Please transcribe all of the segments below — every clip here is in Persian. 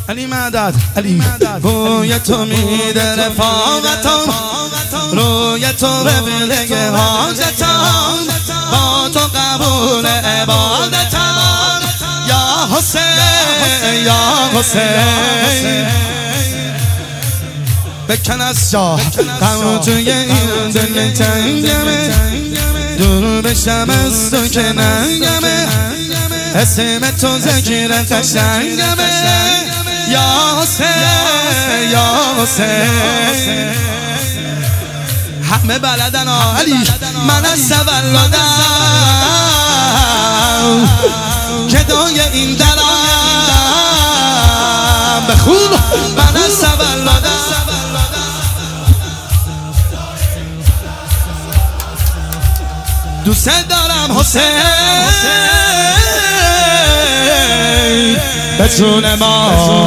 علی مدد علی بوی تو میده رفاقتم، روی تو قبله حاجتم، با تو قبول عبادتم. یا حسین یا حسین بکن از جا غم توی این دل تنگمه، دور بشم از تو که ننگمه، اسم تو ذکر قشنگمه. یا حسین یا حسین همه بلدن علی من از تولدم گدای این درم بخون من از تولدم. دوست دارم حسین به جون ما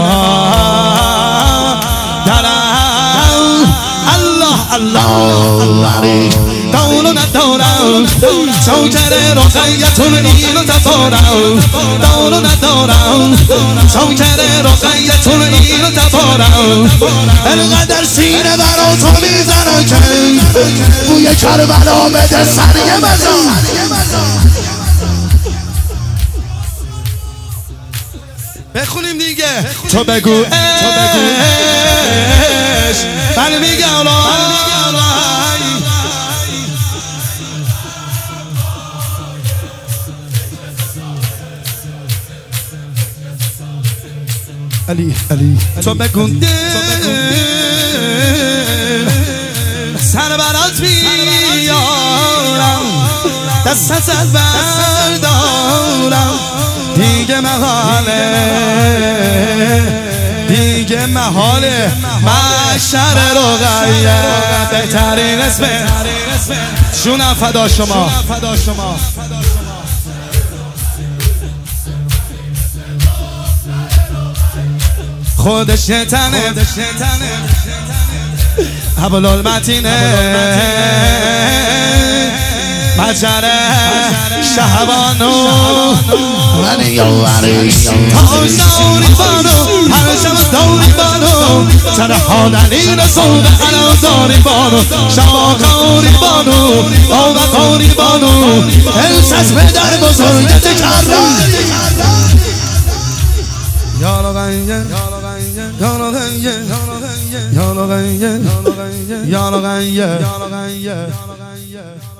درم. الله الله دولو ندارم چوکر رقیتون اینو تفارم، دولو ندارم چوکر رقیتون اینو تفارم. انقدر سینه برا تو میزنم که بوی کربلا بده سریع بزن. بخونیم دیگه. تو بگو اش من میگم علی تو بگو سر برات بیارم، دست از بردارم، دیگه محاله محشر رقیه بهترین اسمه. جونم فدا شما. خودش تنه ابوالمتینه مجره شهبانو من یاوریش تازاری بانو هر شب داری بانو چرحاننی رسول علم داری بانو شواقاری بانو آوقاری بانو السس به در بزرگت کرم. یا لغنیه یا لغنیه یا لغنیه یا لغنیه یا لغنیه یا لغنیه.